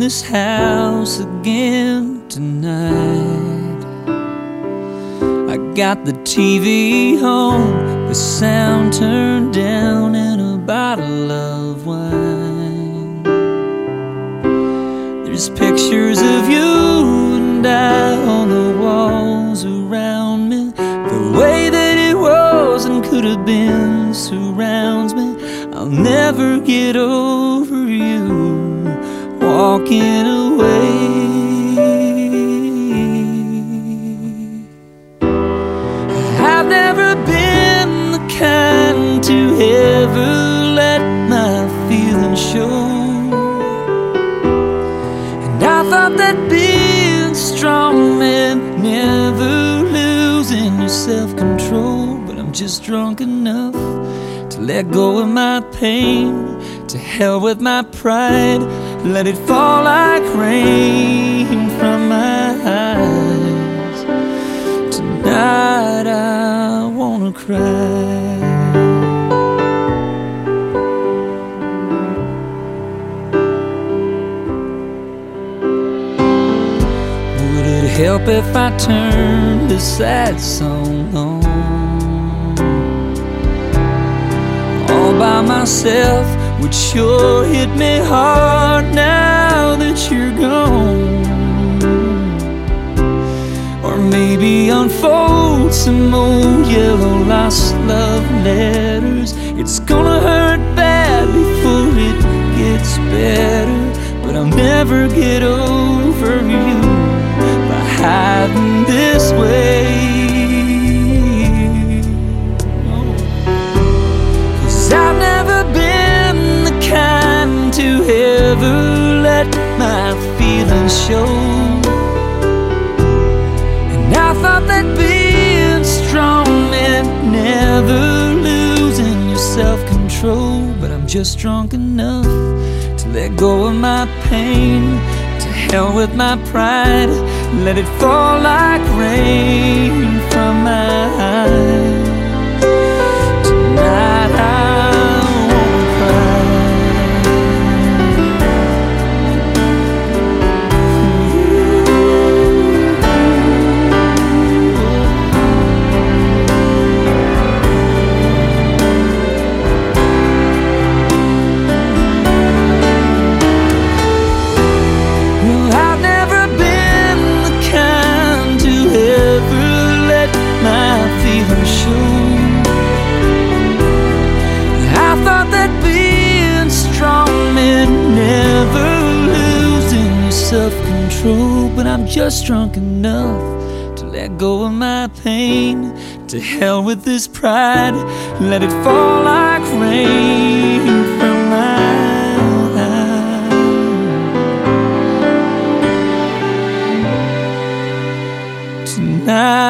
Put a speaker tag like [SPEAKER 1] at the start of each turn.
[SPEAKER 1] this house again tonight. I got the TV on, the sound turned down, and a bottle of wine. There's pictures of you and I on the walls around me. The way that it was and could have been surrounds me. I'll never get over you walking away. I've never been the kind to ever let my feelings show, and I thought that being strong meant never losing your self-control. But I'm just drunk enough to let go of my pain. To hell with my pride, let it fall like rain from my eyes. Tonight I wanna cry. Would it help if I turned this sad song on all by myself? Would sure hit me hard now that you're gone. Or maybe unfold some old yellow lost love letters. It's gonna hurt bad before it gets better, but I'll never get over you by hiding this way. 'Cause I've never been kind to ever let my feelings show, and I thought that being strong meant never losing your self-control. But I'm just drunk enough to let go of my pain. To hell with my pride, let it fall like rain from my eyes. Tonight I self-control, but I'm just drunk enough to let go of my pain. To hell with this pride, let it fall like rain from my eyes. Tonight